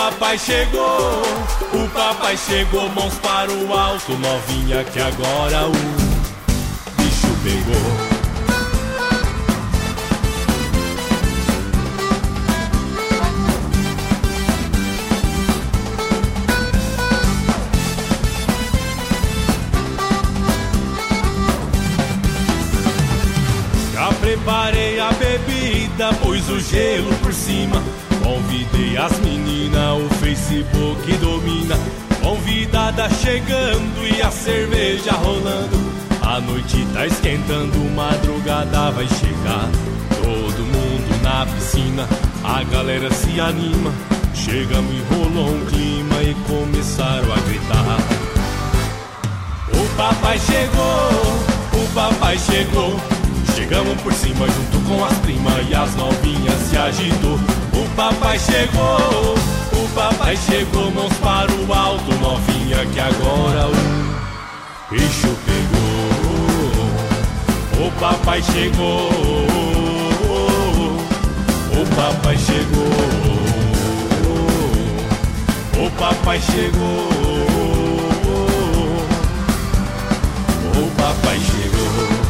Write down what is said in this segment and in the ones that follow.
papai chegou, mãos para o alto, novinha, que agora o bicho pegou. Já preparei a bebida, pus o gelo por cima. Convidei as meninas, o Facebook domina. Convidada chegando e a cerveja rolando. A noite tá esquentando, madrugada vai chegar. Todo mundo na piscina, a galera se anima. Chegamos e rolou um clima e começaram a gritar. O papai chegou. Chegamos por cima junto com as primas e as novinhas se agitou. O papai chegou, mãos para o alto, novinha, que agora o bicho pegou. O papai chegou, o papai chegou, o papai chegou, o papai chegou.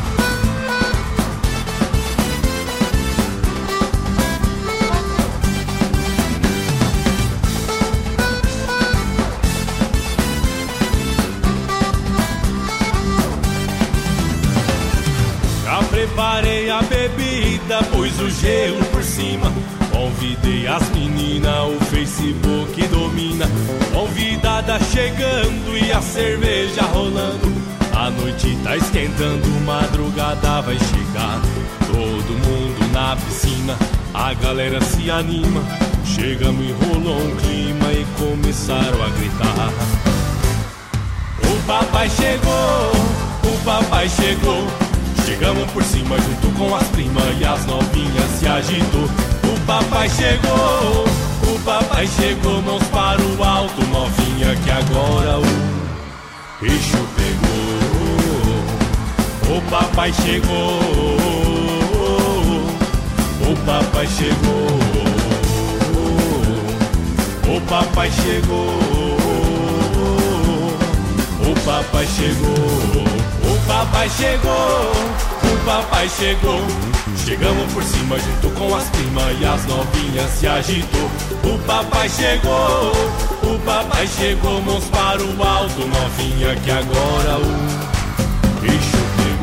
Preparei a bebida, pus o gelo por cima. Convidei as meninas, o Facebook domina. Convidada chegando e a cerveja rolando. A noite tá esquentando, madrugada vai chegar. Todo mundo na piscina, a galera se anima. Chegamos e rolou um clima e começaram a gritar. O papai chegou. Chegamos por cima junto com as primas e as novinhas se agitou. O papai chegou, mãos para o alto, novinha, que agora o bicho pegou. O papai chegou, o papai chegou, o papai chegou, o papai chegou. O papai chegou. Chegamos por cima junto com as primas e as novinhas se agitou. O papai chegou, mãos para o alto, novinha, que agora o bicho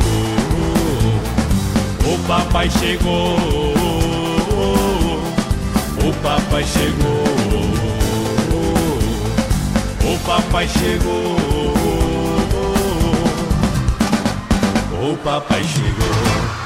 pegou. O papai chegou, o papai chegou, o papai chegou, o papai chegou.